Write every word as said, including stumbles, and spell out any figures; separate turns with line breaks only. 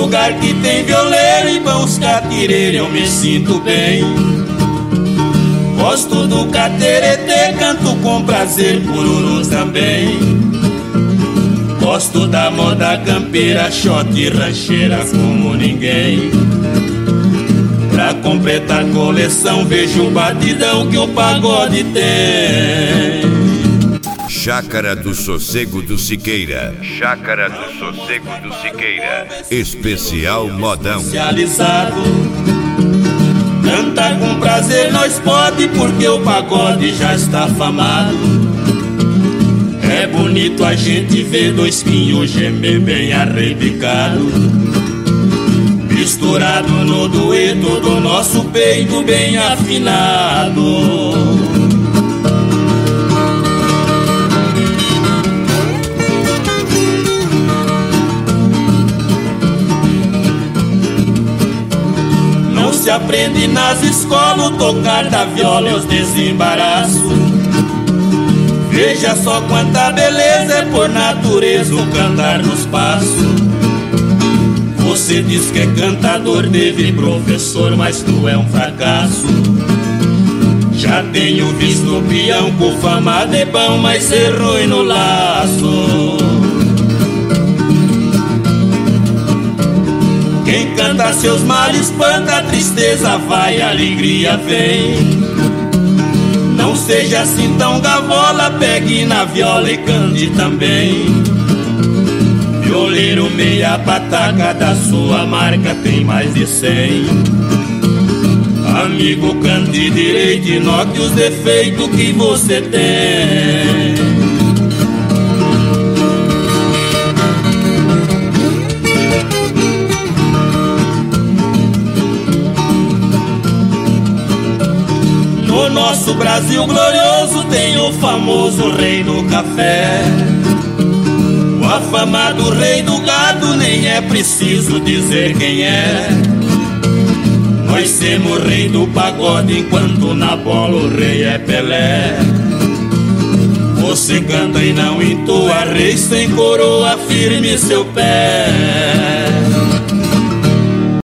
lugar que tem violeiro e bons catireiros eu me sinto bem. Gosto do cateretê, canto com prazer, pururu também. Gosto da moda campeira, shot e rancheira como ninguém. Pra completar a coleção, vejo o batidão que o pagode tem.
Chácara do Sossego do Siqueira. Chácara do Sossego do Siqueira. Especial modão.
Especializado. Cantar com prazer nós pode, porque o pagode já está afamado. É bonito a gente ver dois pinhos gemer bem arrebicado, misturado no dueto do nosso peito bem afinado. Se aprende nas escolas o tocar da viola e os desembaraços. Veja só quanta beleza é por natureza o cantar nos passos. Você diz que é cantador, teve professor, mas tu é um fracasso. Já tenho visto o peão com fama de bom, mas ser ruim no laço. Quem canta seus males espanta, a tristeza vai, a alegria vem. Não seja assim tão gavola, pegue na viola e cante também. Violeiro meia pataca, da sua marca tem mais de cem. Amigo, cante direito e note os defeitos que você tem. No nosso Brasil glorioso tem o famoso rei do café. O afamado rei do gado, nem é preciso dizer quem é. Nós temos o rei do pagode, enquanto na bola o rei é Pelé. Você canta e não entoa, rei sem coroa, firme seu pé.